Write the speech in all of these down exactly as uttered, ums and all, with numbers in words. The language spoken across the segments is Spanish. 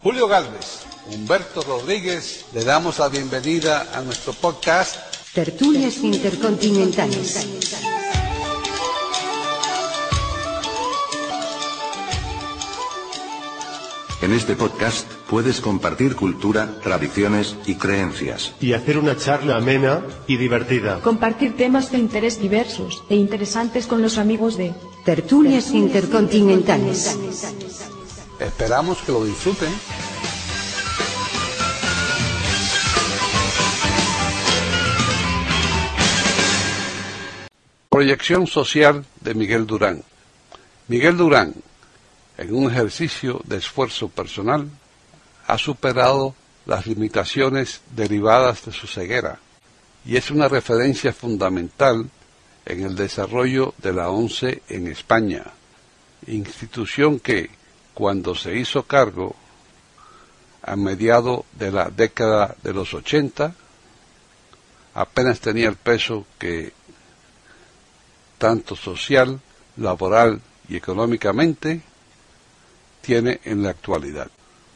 Julio Gálvez, Humberto Rodríguez, le damos la bienvenida a nuestro podcast Tertulias Intercontinentales. En este podcast puedes compartir cultura, tradiciones y creencias. Y hacer una charla amena y divertida. Compartir temas de interés diversos e interesantes con los amigos de Tertulias Intercontinentales. Esperamos que lo disfruten. Proyección social de Miguel Durán. Miguel Durán, en un ejercicio de esfuerzo personal, ha superado las limitaciones derivadas de su ceguera y es una referencia fundamental en el desarrollo de la ONCE en España, institución que, cuando se hizo cargo a mediados de la década de los ochenta, apenas tenía el peso que, tanto social, laboral y económicamente, tiene en la actualidad.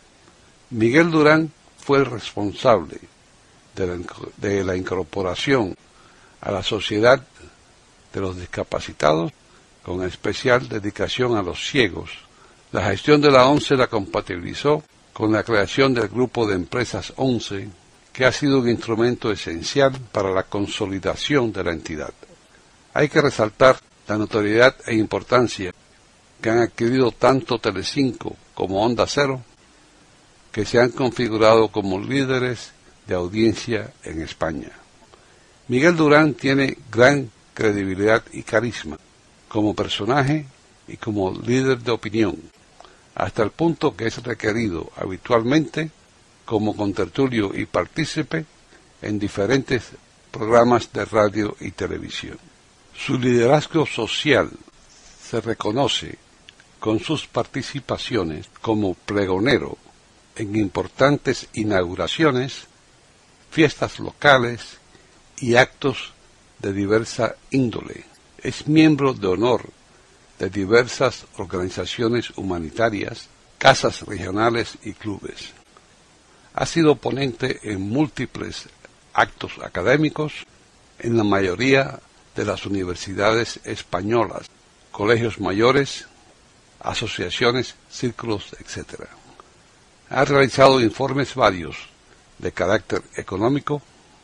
Miguel Durán fue el responsable de la, de la incorporación a la sociedad de los discapacitados, con especial dedicación a los ciegos. La gestión de la ONCE la compatibilizó con la creación del grupo de empresas ONCE, que ha sido un instrumento esencial para la consolidación de la entidad. Hay que resaltar la notoriedad e importancia que han adquirido tanto Telecinco como Onda Cero, que se han configurado como líderes de audiencia en España. Miguel Durán tiene gran credibilidad y carisma como personaje y como líder de opinión, hasta el punto que es requerido habitualmente como contertulio y partícipe en diferentes programas de radio y televisión. Su liderazgo social se reconoce con sus participaciones como pregonero en importantes inauguraciones, fiestas locales y actos de diversa índole. Es miembro de honor de diversas organizaciones humanitarias, casas regionales y clubes. Ha sido ponente en múltiples actos académicos en la mayoría de las universidades españolas, colegios mayores, asociaciones, círculos, etcétera. Ha realizado informes varios de carácter económico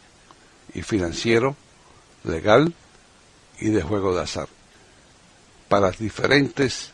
y financiero, legal y de juego de azar, para diferentes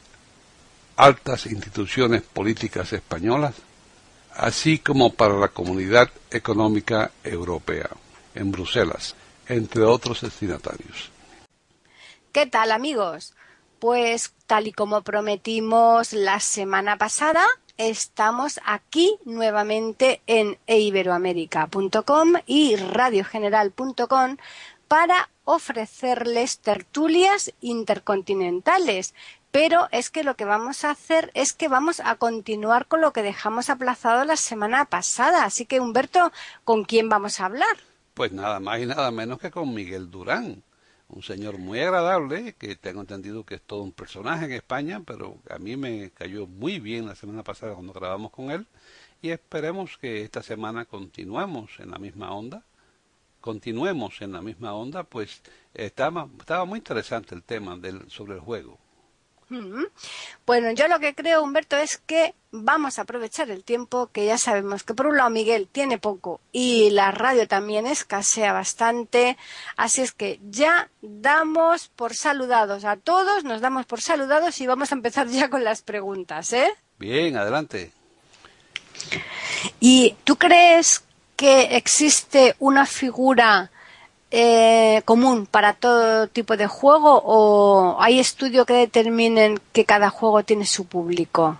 altas instituciones políticas españolas, así como para la Comunidad Económica Europea, en Bruselas, entre otros destinatarios. ¿Qué tal, amigos? Pues tal y como prometimos la semana pasada, estamos aquí nuevamente en e iberoamérica punto com y radio general punto com para ofrecerles tertulias intercontinentales. Pero es que lo que vamos a hacer es que vamos a continuar con lo que dejamos aplazado la semana pasada. Así que, Humberto, ¿con quién vamos a hablar? Pues nada más y nada menos que con Miguel Durán, un señor muy agradable, que tengo entendido que es todo un personaje en España, pero a mí me cayó muy bien la semana pasada cuando grabamos con él, y esperemos que esta semana continuemos en la misma onda, continuemos en la misma onda, pues estaba, estaba muy interesante el tema del, sobre el juego. Bueno, yo lo que creo, Humberto, es que vamos a aprovechar el tiempo, que ya sabemos que por un lado Miguel tiene poco y la radio también escasea bastante, así es que ya damos por saludados a todos, nos damos por saludados y vamos a empezar ya con las preguntas, ¿eh? Bien, adelante. ¿Y tú crees que existe una figura Eh, común para todo tipo de juego, o hay estudios que determinen que cada juego tiene su público?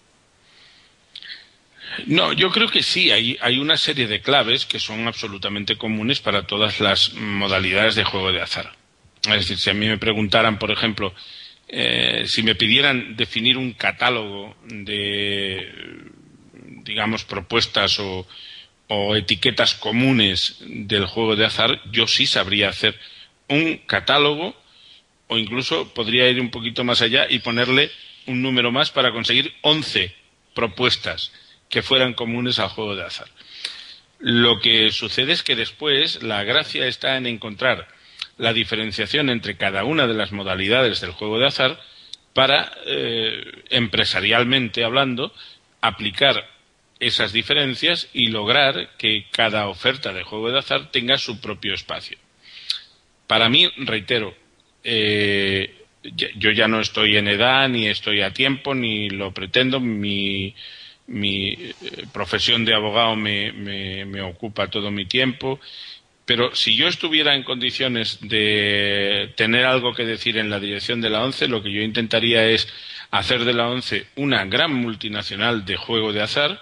No, yo creo que sí, hay, hay una serie de claves que son absolutamente comunes para todas las modalidades de juego de azar. Es decir, si a mí me preguntaran, por ejemplo, eh, si me pidieran definir un catálogo de, digamos, propuestas o o etiquetas comunes del juego de azar, yo sí sabría hacer un catálogo, o incluso podría ir un poquito más allá y ponerle un número más para conseguir once propuestas que fueran comunes al juego de azar. Lo que sucede es que después la gracia está en encontrar la diferenciación entre cada una de las modalidades del juego de azar para, eh, empresarialmente hablando, aplicar esas diferencias y lograr que cada oferta de juego de azar tenga su propio espacio. Para mí, reitero, eh, yo ya no estoy en edad, ni estoy a tiempo, ni lo pretendo. Mi, mi profesión de abogado me, me, me ocupa todo mi tiempo. Pero si yo estuviera en condiciones de tener algo que decir en la dirección de la ONCE, lo que yo intentaría es hacer de la ONCE una gran multinacional de juego de azar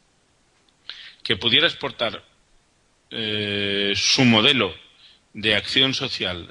que pudiera exportar eh, su modelo de acción social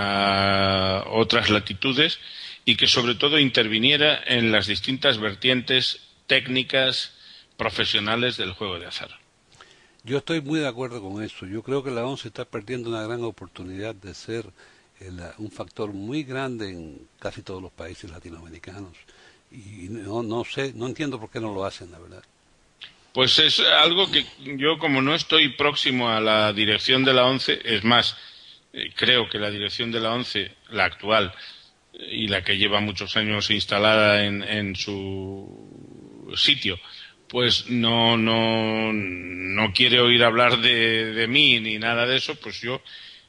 a otras latitudes y que sobre todo interviniera en las distintas vertientes técnicas profesionales del juego de azar. Yo estoy muy de acuerdo con eso. Yo creo que la ONCE está perdiendo una gran oportunidad de ser el, un factor muy grande en casi todos los países latinoamericanos. Y no, no sé, no entiendo por qué no lo hacen, la verdad. Pues es algo que yo, como no estoy próximo a la dirección de la ONCE, es más, eh, creo que la dirección de la ONCE, la actual, y la que lleva muchos años instalada en, en su sitio, pues no, no, no quiere oír hablar de, de mí ni nada de eso, pues yo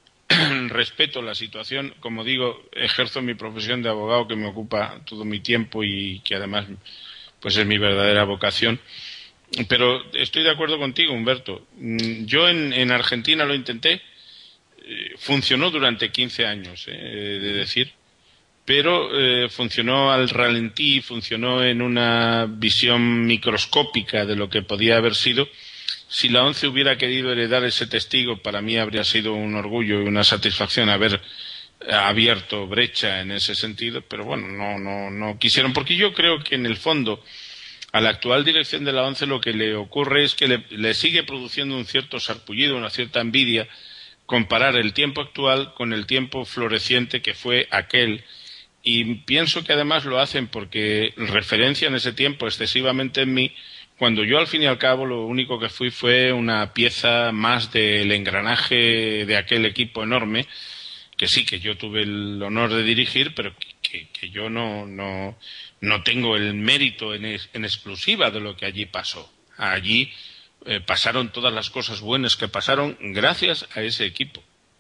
respeto la situación. Como digo, ejerzo mi profesión de abogado que me ocupa todo mi tiempo y que además pues es mi verdadera vocación. Pero estoy de acuerdo contigo, Humberto. Yo en, en Argentina lo intenté, eh, funcionó durante quince años, eh, de decir, pero eh, funcionó al ralentí, funcionó en una visión microscópica de lo que podía haber sido. Si la ONCE hubiera querido heredar ese testigo, para mí habría sido un orgullo y una satisfacción haber abierto brecha en ese sentido, pero bueno, no, no, no quisieron, porque yo creo que en el fondo a la actual dirección de la ONCE lo que le ocurre es que le, le sigue produciendo un cierto sarpullido, una cierta envidia, comparar el tiempo actual con el tiempo floreciente que fue aquel. Y pienso que además lo hacen porque referencian ese tiempo excesivamente en mí, cuando yo al fin y al cabo lo único que fui fue una pieza más del engranaje de aquel equipo enorme, que sí, que yo tuve el honor de dirigir, pero que, que, que yo no, no, no tengo el mérito en, es, en exclusiva de lo que allí pasó. Allí eh, pasaron todas las cosas buenas que pasaron gracias a ese equipo.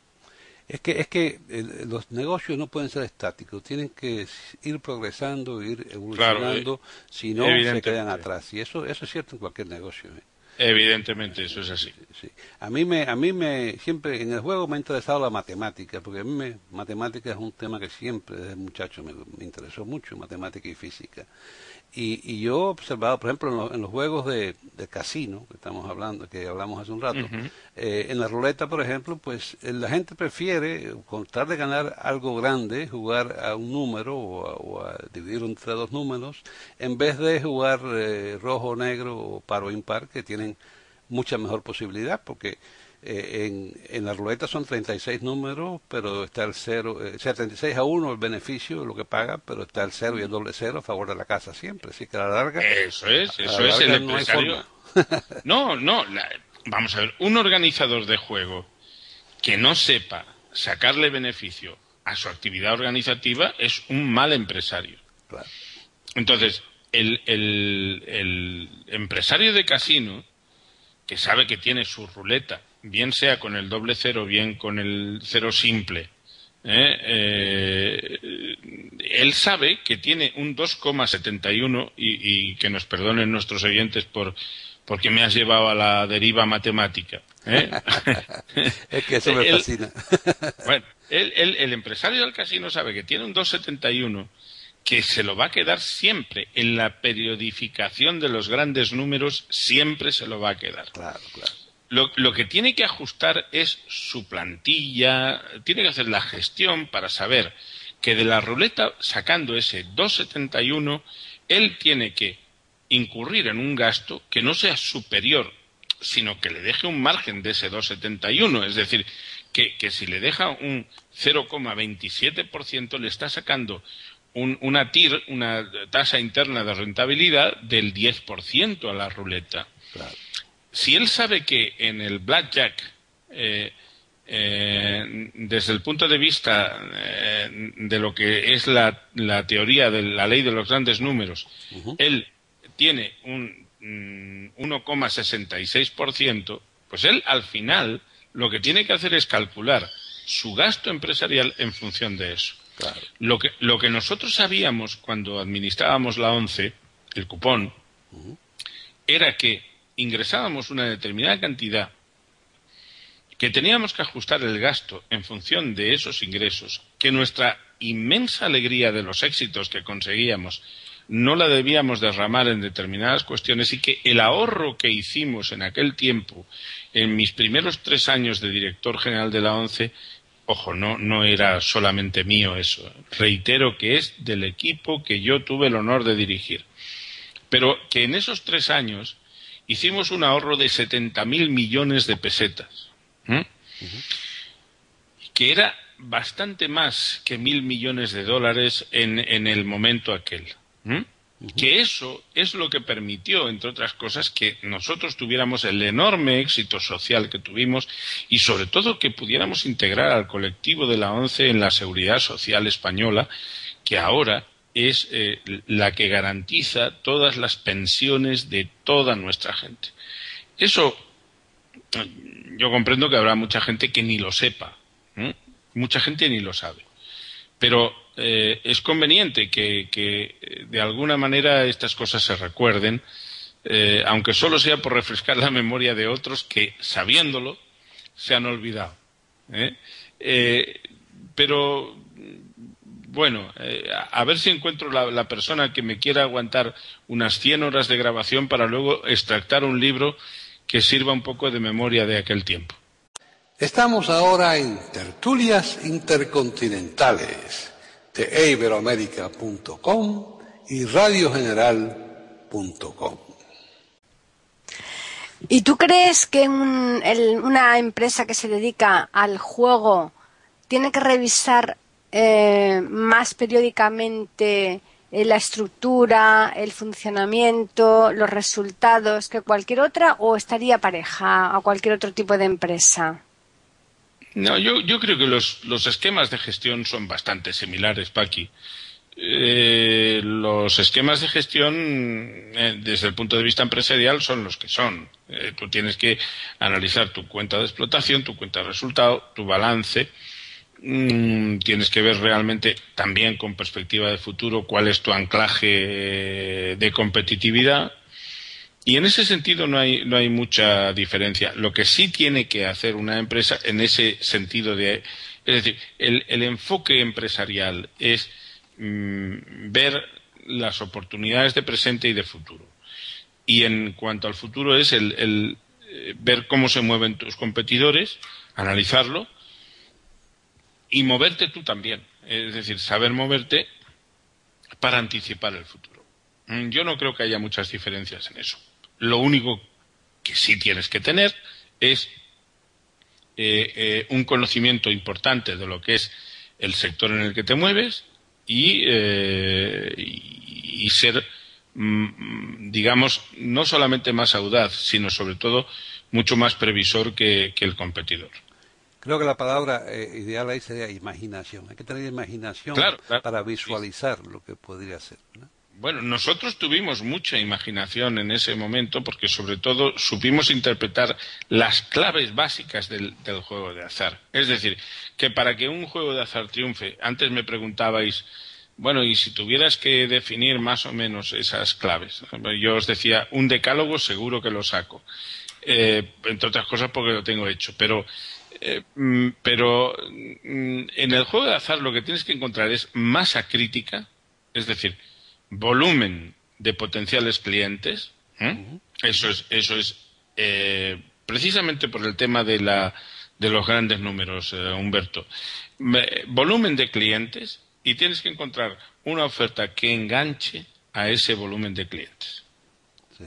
Es que es que el, los negocios no pueden ser estáticos, tienen que ir progresando, ir evolucionando, claro, eh, si no se quedan atrás. Y eso eso es cierto en cualquier negocio. ¿eh? Evidentemente, eso es así. Sí. A mí me a mí me siempre en el juego me ha interesado la matemática, porque a mí me, matemática es un tema que siempre desde muchacho me, me interesó mucho, matemática y física. Y, y yo he observado, por ejemplo, en, lo, en los juegos de, de casino, que estamos hablando, que hablamos hace un rato, uh-huh. eh, en la ruleta, por ejemplo, pues eh, la gente prefiere, con tratar de ganar algo grande, jugar a un número o a, o a dividir entre dos números, en vez de jugar eh, rojo, negro o par o impar, que tienen mucha mejor posibilidad, porque Eh, en, en la ruleta son treinta y seis números, pero está el cero, eh, o sea, treinta y seis a uno el beneficio, lo que paga, pero está el cero y el doble cero a favor de la casa siempre, así que a la larga... Eso es, eso es el empresario. No, no, la, vamos a ver, un organizador de juego que no sepa sacarle beneficio a su actividad organizativa es un mal empresario. Claro. Entonces, el, el, el empresario de casino, que sabe que tiene su ruleta, bien sea con el doble cero, bien con el cero simple, ¿eh? Eh, él sabe que tiene un dos coma setenta y uno, y, y que nos perdonen nuestros oyentes por porque me has llevado a la deriva matemática. ¿eh? Es que eso me él, fascina. Bueno, él, él, el empresario del casino sabe que tiene un dos coma setenta y uno, que se lo va a quedar siempre en la periodificación de los grandes números, siempre se lo va a quedar. Claro, claro. Lo, lo que tiene que ajustar es su plantilla, tiene que hacer la gestión para saber que de la ruleta, sacando ese dos coma setenta y uno, él tiene que incurrir en un gasto que no sea superior, sino que le deje un margen de ese dos coma setenta y uno, es decir, que, que si le deja un cero coma veintisiete por ciento le está sacando un, una T I R, una tasa interna de rentabilidad del diez por ciento a la ruleta. Claro. Si él sabe que en el blackjack, eh, eh, desde el punto de vista eh, de lo que es la, la teoría de la ley de los grandes números, uh-huh. él tiene un mm, uno coma sesenta y seis por ciento, pues él al final lo que tiene que hacer es calcular su gasto empresarial en función de eso. Claro. Lo que, lo que nosotros sabíamos cuando administrábamos la ONCE, el cupón, uh-huh. era que ingresábamos una determinada cantidad, que teníamos que ajustar el gasto en función de esos ingresos, que nuestra inmensa alegría de los éxitos que conseguíamos no la debíamos derramar en determinadas cuestiones y que el ahorro que hicimos en aquel tiempo, en mis primeros tres años de director general de la ONCE, ojo, no, no era solamente mío eso, reitero que es del equipo que yo tuve el honor de dirigir, pero que en esos tres años hicimos un ahorro de setenta mil millones de pesetas, ¿eh? Uh-huh. que era bastante más que mil millones de dólares en, en el momento aquel. ¿eh? Uh-huh. Que eso es lo que permitió, entre otras cosas, que nosotros tuviéramos el enorme éxito social que tuvimos y sobre todo que pudiéramos integrar al colectivo de la ONCE en la seguridad social española, que ahora es eh, la que garantiza todas las pensiones de toda nuestra gente. Eso, yo comprendo que habrá mucha gente que ni lo sepa, ¿eh? Mucha gente ni lo sabe, pero eh, es conveniente que, que de alguna manera estas cosas se recuerden, eh, aunque solo sea por refrescar la memoria de otros que, sabiéndolo, se han olvidado. ¿eh? Eh, pero bueno, eh, a ver si encuentro la, la persona que me quiera aguantar unas cien horas de grabación para luego extractar un libro que sirva un poco de memoria de aquel tiempo. Estamos ahora en Tertulias Intercontinentales de e iberoamérica punto com y radio general punto com. ¿Y tú crees que un, el, una empresa que se dedica al juego tiene que revisar Eh, más periódicamente eh, la estructura, el funcionamiento, los resultados que cualquier otra, o estaría pareja a cualquier otro tipo de empresa? No, yo, yo creo que los, los esquemas de gestión son bastante similares, Paqui. Eh, los esquemas de gestión eh, desde el punto de vista empresarial son los que son. Eh, tú tienes que analizar tu cuenta de explotación, tu cuenta de resultado, tu balance. Mm, tienes que ver realmente también con perspectiva de futuro cuál es tu anclaje de competitividad y en ese sentido no hay, no hay mucha diferencia. Lo que sí tiene que hacer una empresa en ese sentido de, es decir, el, el enfoque empresarial es mm, ver las oportunidades de presente y de futuro. Y en cuanto al futuro es el, el eh, ver cómo se mueven tus competidores, analizarlo y moverte tú también, es decir, saber moverte para anticipar el futuro. Yo no creo que haya muchas diferencias en eso. Lo único que sí tienes que tener es eh, eh, un conocimiento importante de lo que es el sector en el que te mueves y, eh, y, y ser, mm, digamos, no solamente más audaz, sino sobre todo mucho más previsor que, que el competidor. Creo que la palabra eh, ideal ahí sería imaginación. Hay que tener imaginación claro, claro. para visualizar sí. lo que podría ser, ¿no? Bueno, nosotros tuvimos mucha imaginación en ese momento porque sobre todo supimos interpretar las claves básicas del, del juego de azar. Es decir, que para que un juego de azar triunfe, antes me preguntabais, bueno, y si tuvieras que definir más o menos esas claves. Yo os decía, un decálogo seguro que lo saco. Eh, entre otras cosas porque lo tengo hecho, pero... Eh, pero en el juego de azar lo que tienes que encontrar es masa crítica, es decir, volumen de potenciales clientes. ¿eh? Uh-huh. Eso es, eso es eh, precisamente por el tema de, la, de los grandes números, eh, Humberto. Me, volumen de clientes y tienes que encontrar una oferta que enganche a ese volumen de clientes. Sí.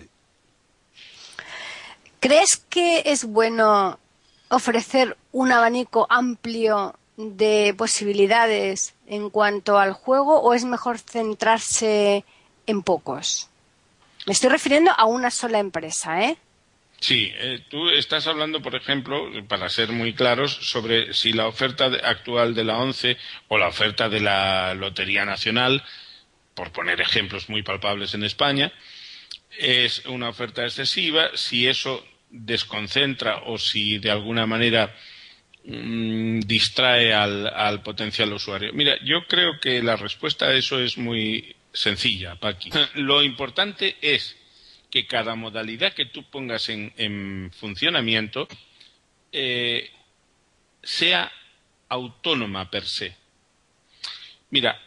¿Crees que es bueno ofrecer un abanico amplio de posibilidades en cuanto al juego o es mejor centrarse en pocos? Me estoy refiriendo a una sola empresa, ¿eh? Sí, eh, tú estás hablando, por ejemplo, para ser muy claros, sobre si la oferta de, actual de la ONCE o la oferta de la Lotería Nacional, por poner ejemplos muy palpables en España, es una oferta excesiva, si eso desconcentra o si de alguna manera mmm, distrae al, al potencial usuario. Mira, yo creo que la respuesta a eso es muy sencilla, Paqui. Lo importante es que cada modalidad que tú pongas en, en funcionamiento eh, sea autónoma per se. Mira,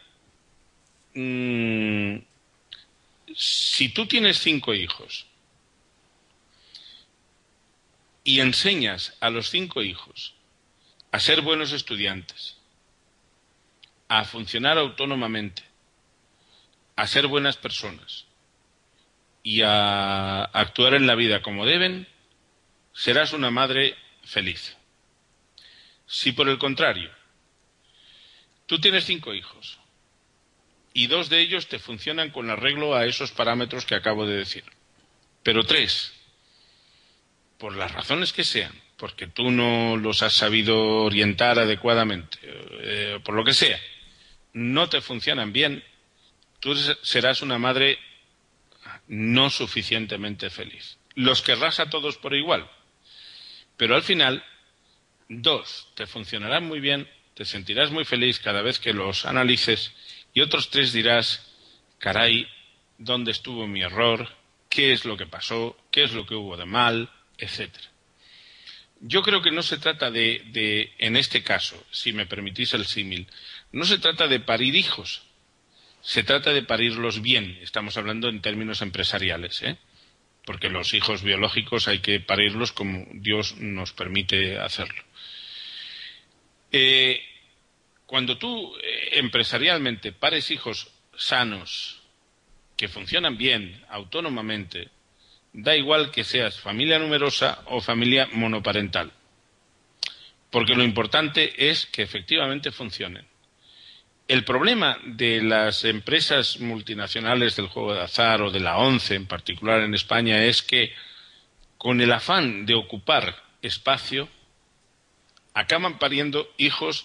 mmm, si tú tienes cinco hijos y enseñas a los cinco hijos a ser buenos estudiantes, a funcionar autónomamente, a ser buenas personas y a actuar en la vida como deben, serás una madre feliz. Si por el contrario, tú tienes cinco hijos y dos de ellos te funcionan con arreglo a esos parámetros que acabo de decir, pero tres, por las razones que sean, porque tú no los has sabido orientar adecuadamente, eh, por lo que sea, no te funcionan bien, tú serás una madre no suficientemente feliz. Los querrás a todos por igual, pero al final, dos te funcionarán muy bien, te sentirás muy feliz cada vez que los analices, y otros tres dirás, caray, ¿dónde estuvo mi error? ¿Qué es lo que pasó? ¿Qué es lo que hubo de mal? Etcétera. Yo creo que no se trata de, de, en este caso, si me permitís el símil, no se trata de parir hijos, se trata de parirlos bien. Estamos hablando en términos empresariales, ¿eh? Porque los hijos biológicos hay que parirlos como Dios nos permite hacerlo. Eh, cuando tú eh, empresarialmente pares hijos sanos, que funcionan bien, autónomamente, da igual que seas familia numerosa o familia monoparental, porque lo importante es que efectivamente funcionen. El problema de las empresas multinacionales del juego de azar o de la ONCE en particular en España es que con el afán de ocupar espacio acaban pariendo hijos,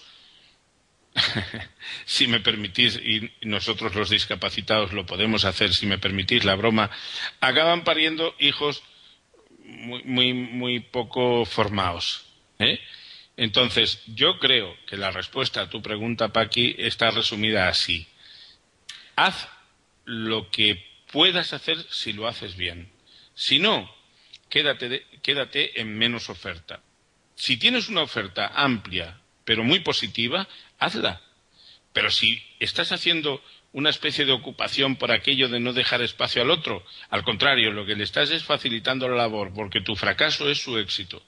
si me permitís, y nosotros los discapacitados lo podemos hacer, si me permitís la broma, acaban pariendo hijos muy, muy, muy poco formados, ¿eh? Entonces, yo creo que la respuesta a tu pregunta, Paqui, está resumida así. Haz lo que puedas hacer si lo haces bien. Si no, quédate, de, quédate en menos oferta. Si tienes una oferta amplia, pero muy positiva, hazla. Pero si estás haciendo una especie de ocupación por aquello de no dejar espacio al otro, al contrario, lo que le estás es facilitando la labor, porque tu fracaso es su éxito.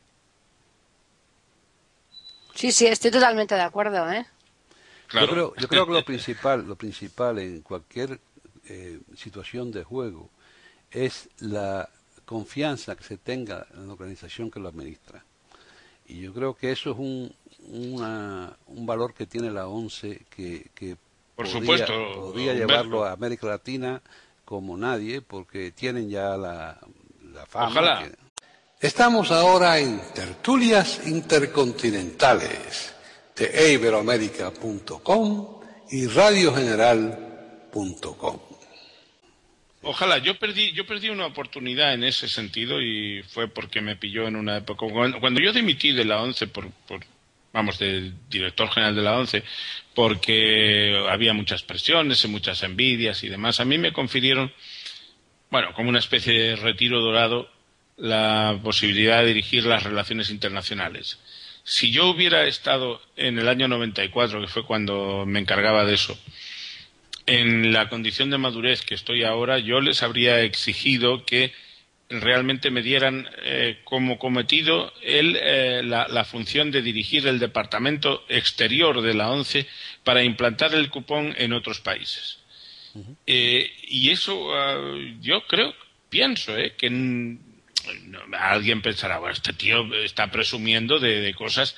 Sí, sí, estoy totalmente de acuerdo, ¿eh? Claro. Yo creo, yo creo que lo principal, lo principal en cualquier eh, situación de juego es la confianza que se tenga en la organización que lo administra. Y yo creo que eso es un, una, un valor que tiene la ONCE que, que Por podría, supuesto, podría llevarlo a América Latina como nadie, porque tienen ya la, la fama. Ojalá. Que... Estamos ahora en Tertulias Intercontinentales de iberoamérica punto com y radio general punto com. Ojalá, yo perdí, yo perdí una oportunidad en ese sentido y fue porque me pilló en una época. Cuando, cuando yo dimití de la ONCE, por, por, vamos, del director general de la ONCE, porque había muchas presiones y muchas envidias y demás, a mí me confirieron, bueno, como una especie de retiro dorado, la posibilidad de dirigir las relaciones internacionales. Si yo hubiera estado en el año noventa y cuatro, que fue cuando me encargaba de eso, en la condición de madurez que estoy ahora, yo les habría exigido que realmente me dieran eh, como cometido el, eh, la, la función de dirigir el departamento exterior de la ONCE para implantar el cupón en otros países. Uh-huh. Eh, y eso uh, yo creo, pienso, eh, que n- alguien pensará, bueno, este tío está presumiendo de, de cosas,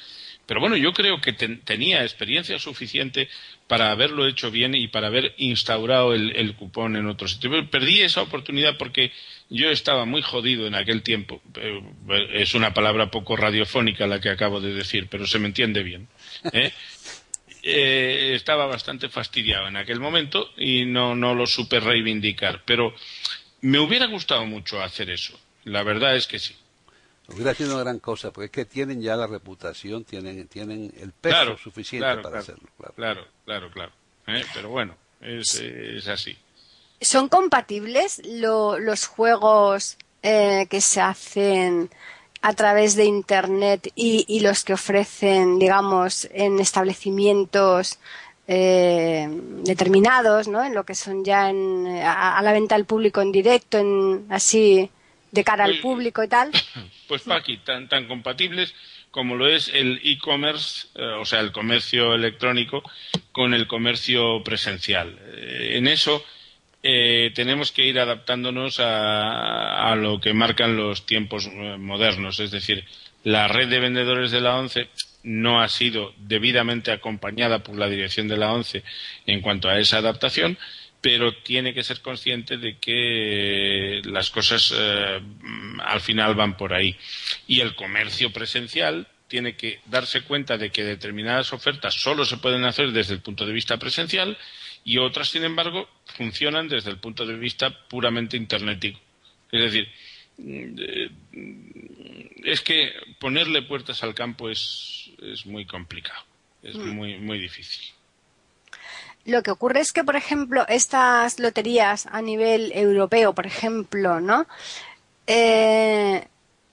Pero bueno, yo creo que ten, tenía experiencia suficiente para haberlo hecho bien y para haber instaurado el, el cupón en otro sitio. Pero perdí esa oportunidad porque yo estaba muy jodido en aquel tiempo. Es una palabra poco radiofónica la que acabo de decir, pero se me entiende bien, ¿eh? Eh, estaba bastante fastidiado en aquel momento y no, no lo supe reivindicar. Pero me hubiera gustado mucho hacer eso. La verdad es que sí. Hubiera sido una gran cosa, porque es que tienen ya la reputación, tienen tienen el peso claro, suficiente claro, para claro, hacerlo. Claro, claro, claro. claro. ¿Eh? Pero bueno, es, es así. ¿Son compatibles lo, los juegos eh, que se hacen a través de Internet y, y los que ofrecen, digamos, en establecimientos eh, determinados, ¿no? En lo que son ya en, a, a la venta al público en directo, en así de cara Pues, al público y tal? Pues Paqui, tan, tan compatibles como lo es el e-commerce, eh, o sea, el comercio electrónico con el comercio presencial. Eh, en eso eh, tenemos que ir adaptándonos a, a lo que marcan los tiempos eh, modernos. Es decir, la red de vendedores de la ONCE no ha sido debidamente acompañada por la dirección de la ONCE en cuanto a esa adaptación, pero tiene que ser consciente de que las cosas eh, al final van por ahí. Y el comercio presencial tiene que darse cuenta de que determinadas ofertas solo se pueden hacer desde el punto de vista presencial y otras, sin embargo, funcionan desde el punto de vista puramente internetico. Es decir, eh, es que ponerle puertas al campo es, es muy complicado, es mm. muy, muy difícil. Lo que ocurre es que, por ejemplo, estas loterías a nivel europeo, por ejemplo, ¿no? Eh,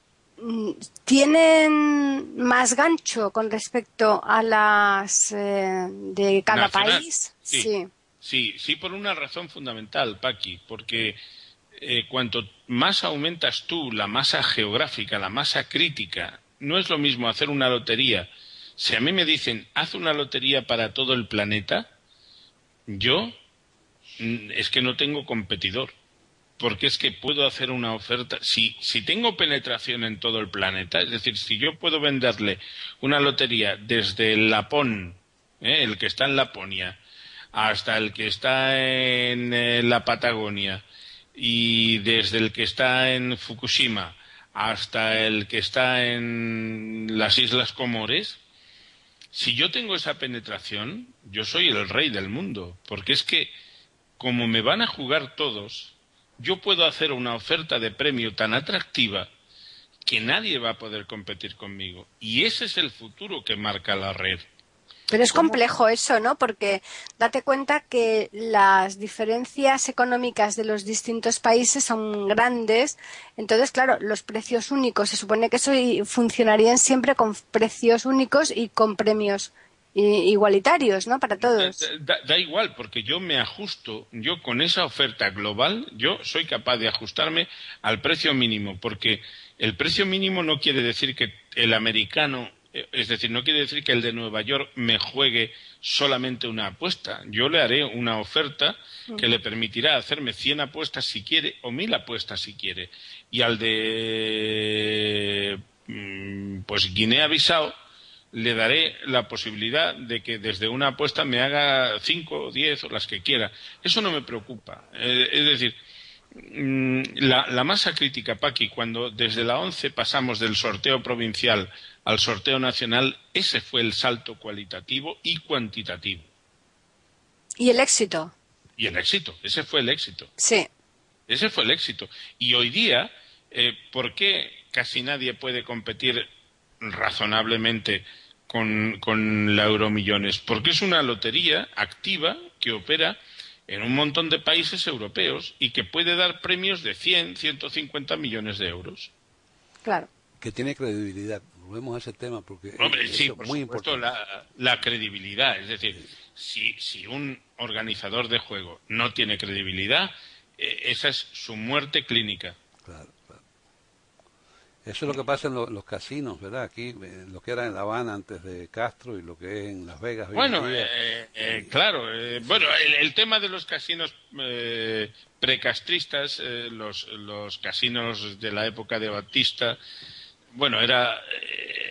¿tienen más gancho con respecto a las eh, de cada Nacional. país? Sí. sí, sí, sí, por una razón fundamental, Paqui, porque eh, cuanto más aumentas tú la masa geográfica, la masa crítica, no es lo mismo hacer una lotería. Si a mí me dicen, haz una lotería para todo el planeta, yo es que no tengo competidor, porque es que puedo hacer una oferta, si, si tengo penetración en todo el planeta, es decir, si yo puedo venderle una lotería desde el Lapón, ¿eh? el que está en Laponia, hasta el que está en eh, la Patagonia, y desde el que está en Fukushima hasta el que está en las Islas Comores, si yo tengo esa penetración, yo soy el rey del mundo, porque es que, como me van a jugar todos, yo puedo hacer una oferta de premio tan atractiva que nadie va a poder competir conmigo. Y ese es el futuro que marca la red. Pero es complejo eso, ¿no? Porque date cuenta que las diferencias económicas de los distintos países son grandes. Entonces, claro, los precios únicos, se supone que eso funcionarían siempre con precios únicos y con premios igualitarios, ¿no? Para todos. Da, da, da igual, porque yo me ajusto, yo con esa oferta global, yo soy capaz de ajustarme al precio mínimo, porque el precio mínimo no quiere decir que el americano, es decir, no quiere decir que el de Nueva York me juegue solamente una apuesta. Yo le haré una oferta que le permitirá hacerme cien apuestas si quiere o mil apuestas si quiere. Y al de pues Guinea-Bissau le daré la posibilidad de que desde una apuesta me haga cinco o diez o las que quiera. Eso no me preocupa. Eh, es decir, la, la masa crítica, Paqui, cuando desde la ONCE pasamos del sorteo provincial al sorteo nacional, ese fue el salto cualitativo y cuantitativo. ¿Y el éxito? Y el éxito, ese fue el éxito. Sí. Ese fue el éxito. Y hoy día, eh, ¿por qué casi nadie puede competir razonablemente con, con la Euromillones? Porque es una lotería activa que opera en un montón de países europeos y que puede dar premios de cien, ciento cincuenta millones de euros. Claro. Que tiene credibilidad. Volvemos a ese tema porque Hombre, es sí, por muy supuesto, importante. la, la credibilidad. Es decir, si, si un organizador de juego no tiene credibilidad, eh, esa es su muerte clínica. Claro, claro. Eso es lo que pasa en lo, los casinos, ¿verdad? Aquí, eh, lo que era en La Habana antes de Castro y lo que es en Las Vegas. Hoy Bueno, en día. eh, eh, claro. Eh, bueno, el, el tema de los casinos eh, precastristas, eh, los, los casinos de la época de Batista, bueno, era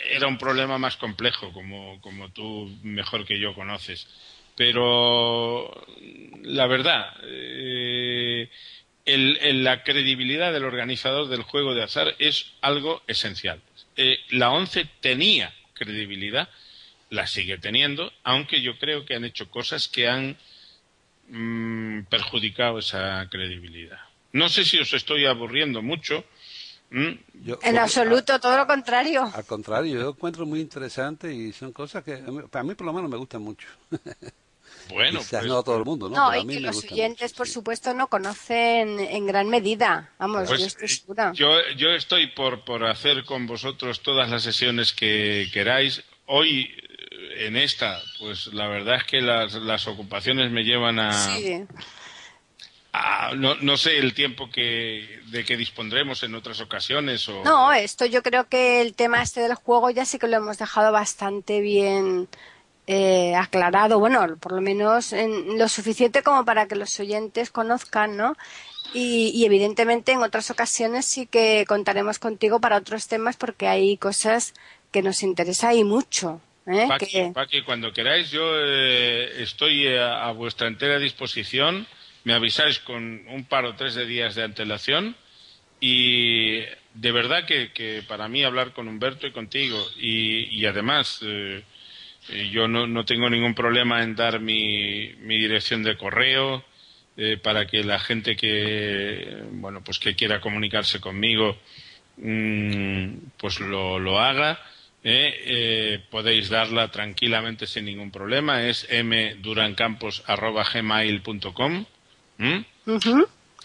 era un problema más complejo, como, como tú mejor que yo conoces. Pero la verdad, eh, el, el, la credibilidad del organizador del juego de azar es algo esencial. Eh, la ONCE tenía credibilidad, la sigue teniendo, aunque yo creo que han hecho cosas que han mmm, perjudicado esa credibilidad. No sé si os estoy aburriendo mucho. ¿Mm? Yo, en absoluto, a, todo lo contrario. Al contrario, yo encuentro muy interesante y son cosas que a mí, a mí por lo menos me gustan mucho. Bueno, quizás pues, no a todo el mundo, ¿no? No, Pero y a mí que me los gusta oyentes, mucho, por sí. supuesto, no conocen en gran medida. Vamos, pues, yo estoy segura. Yo, yo estoy por, por hacer con vosotros todas las sesiones que queráis. Hoy, en esta, pues la verdad es que las, las ocupaciones me llevan a... Sí. a no, no sé el tiempo que de que dispondremos en otras ocasiones. O... No, esto yo creo que el tema este del juego ya sí que lo hemos dejado bastante bien... Eh, aclarado, bueno, por lo menos en lo suficiente como para que los oyentes conozcan, ¿no? Y, y evidentemente en otras ocasiones sí que contaremos contigo para otros temas porque hay cosas que nos interesa y mucho. ¿eh? Paqui, que... Paqui, cuando queráis, yo eh, estoy a, a vuestra entera disposición. Me avisáis con un par o tres de días de antelación y de verdad que, que para mí hablar con Humberto y contigo y, y además... Eh, Yo no, no tengo ningún problema en dar mi, mi dirección de correo eh, para que la gente que bueno pues que quiera comunicarse conmigo mmm, pues lo, lo haga. Eh, eh, podéis darla tranquilamente sin ningún problema. Es m durancampos arroba gmail punto com. ¿Mm? Uh-huh.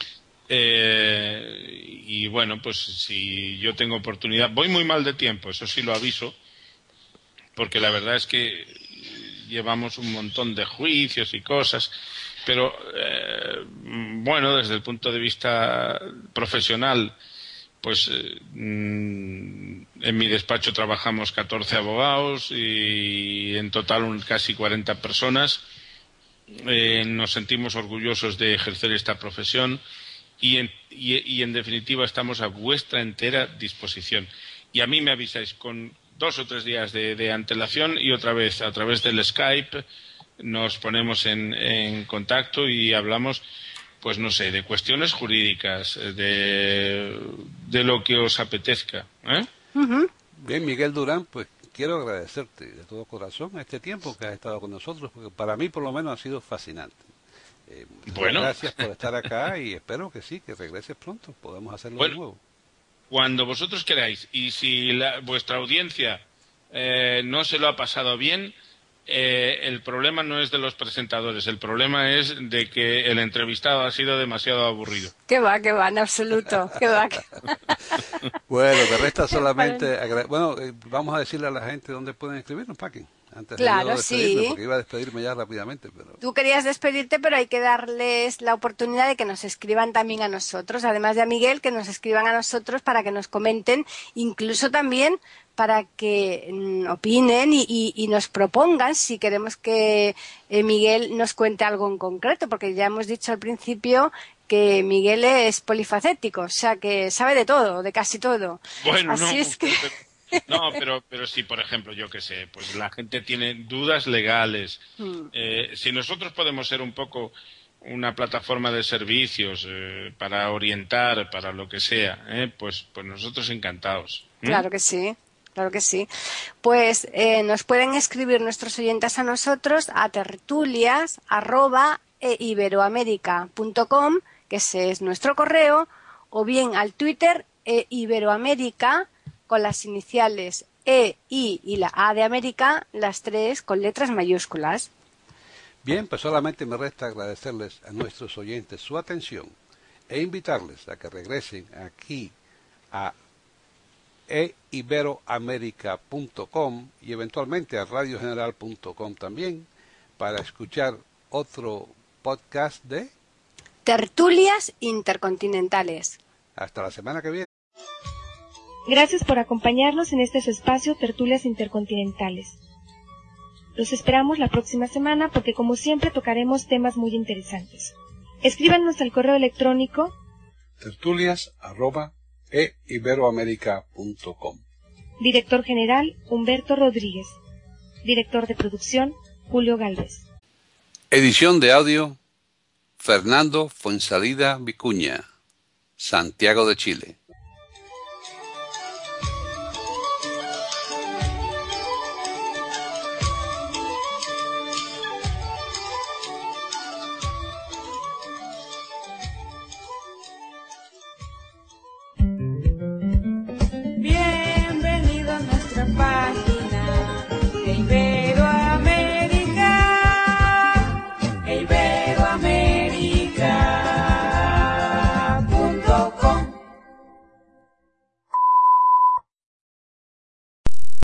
eh, y bueno, pues si yo tengo oportunidad, voy muy mal de tiempo, eso sí lo aviso, porque la verdad es que llevamos un montón de juicios y cosas, pero eh, bueno, desde el punto de vista profesional, pues eh, en mi despacho trabajamos catorce abogados y en total un, casi cuarenta personas. Eh, nos sentimos orgullosos de ejercer esta profesión y en, y, y en definitiva estamos a vuestra entera disposición. Y a mí me avisáis con dos o tres días de, de antelación y otra vez a través del Skype nos ponemos en, en contacto y hablamos, pues no sé, de cuestiones jurídicas, de, de lo que os apetezca. ¿eh? Uh-huh. Bien, Miguel Durán, pues quiero agradecerte de todo corazón este tiempo que has estado con nosotros, porque para mí por lo menos ha sido fascinante. Eh, bueno. Gracias por estar acá y espero que sí, que regreses pronto, podemos hacerlo bueno. de nuevo. Cuando vosotros queráis, y si la, vuestra audiencia eh, no se lo ha pasado bien, eh, el problema no es de los presentadores, el problema es de que el entrevistado ha sido demasiado aburrido. Que va, que va, en absoluto, que va. Que... Bueno, te resta solamente... Agra- bueno, eh, vamos a decirle a la gente dónde pueden escribirnos, Paqui. Antes claro, de yo despedirme, sí. porque iba a despedirme ya rápidamente. Pero... Tú querías despedirte, pero hay que darles la oportunidad de que nos escriban también a nosotros, además de a Miguel, que nos escriban a nosotros para que nos comenten, incluso también para que mm, opinen y, y, y nos propongan si queremos que eh, Miguel nos cuente algo en concreto, porque ya hemos dicho al principio que Miguel es polifacético, o sea que sabe de todo, de casi todo. Bueno, Así no, es que... No, pero, pero si, por ejemplo, yo qué sé, pues la gente tiene dudas legales. Hmm. Eh, si nosotros podemos ser un poco una plataforma de servicios eh, para orientar, para lo que sea, eh, pues, pues nosotros encantados. ¿Mm? Claro que sí. Claro que sí. Pues eh, nos pueden escribir nuestros oyentes a nosotros a tertulias arroba iberoamerica punto com, que ese es nuestro correo, o bien al Twitter e Iberoamérica con las iniciales E, I y la A de América, las tres con letras mayúsculas. Bien, pues solamente me resta agradecerles a nuestros oyentes su atención e invitarles a que regresen aquí a e iberoamerica punto com y eventualmente a radio general punto com también para escuchar otro podcast de Tertulias Intercontinentales. Hasta la semana que viene. Gracias por acompañarnos en este su espacio Tertulias Intercontinentales. Los esperamos la próxima semana porque como siempre tocaremos temas muy interesantes. Escríbanos al correo electrónico tertulias arroba e iberoamerica punto com. Director general, Humberto Rodríguez. Director de producción, Julio Galvez. Edición de audio, Fernando Fuensalida Vicuña, Santiago de Chile.